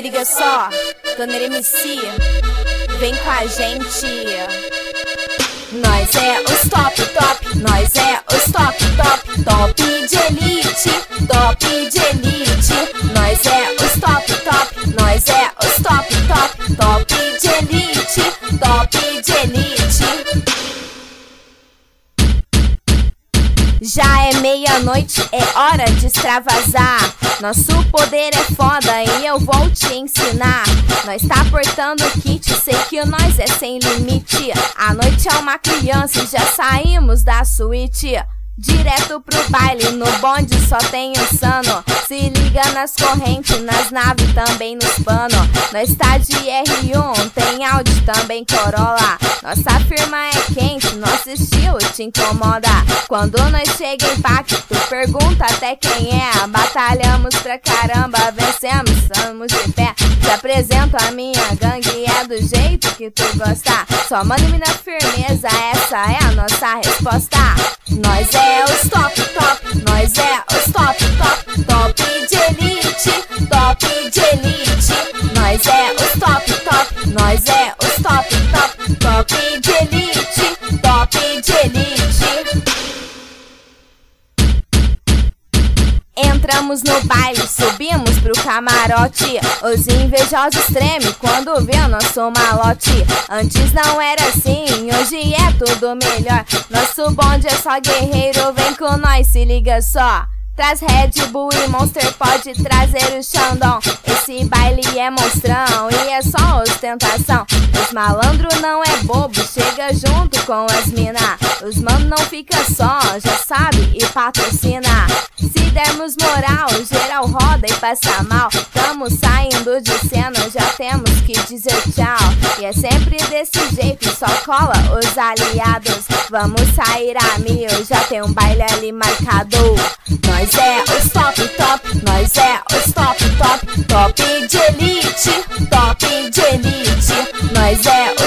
liga só, Gunner MC, vem com a gente. Nós é os top, top, nós é os top, top, top de elite, top de elite. Nós é os top, top, nós é os top, top, top de elite, top de elite. Já é meia-noite, é hora de extravasar. Nosso poder é foda e eu vou te ensinar. Nós tá portando kit, sei que nós é sem limite. A noite é uma criança e já saímos da suíte. Direto pro baile, no bonde só tem insano. Se liga nas correntes, nas naves, também nos pano. Nós tá de R1, tem Audi, também Corolla. Nossa firma é quente, nosso estilo te incomoda. Quando nós chega em impacto, pergunta até quem é. Batalhamos pra caramba, vencemos, estamos de pé. Te apresento a minha gangue, é do jeito que tu gosta. Só mano e mina firmeza, essa é a nossa resposta. Nós é os top, top, nós é os top, top, top de elite, top de elite. Nós é os top, top, nós é os top, top, top de elite, top de elite. Entramos no baile, subimos pro camarote. Os invejosos tremem quando vê o nosso malote. Antes não era assim, hoje é tudo melhor. Nosso bonde é só guerreiro, vem com nós, se liga só. Traz Red Bull e Monster, pode trazer o Xandão. Esse baile é monstrão e é só ostentação. Os malandro não é bobo, chega junto com as mina. Os mano não fica só, já sabe e patrocina. Se dermos moral, geral roda e passa mal. Tamo saindo de cena, já temos que dizer tchau. E é sempre desse jeito, só cola os aliados. Vamos sair a mil, já tem um baile ali marcado. Nós é os top, top, nós é os top, top, top de elite, top de elite. Nós é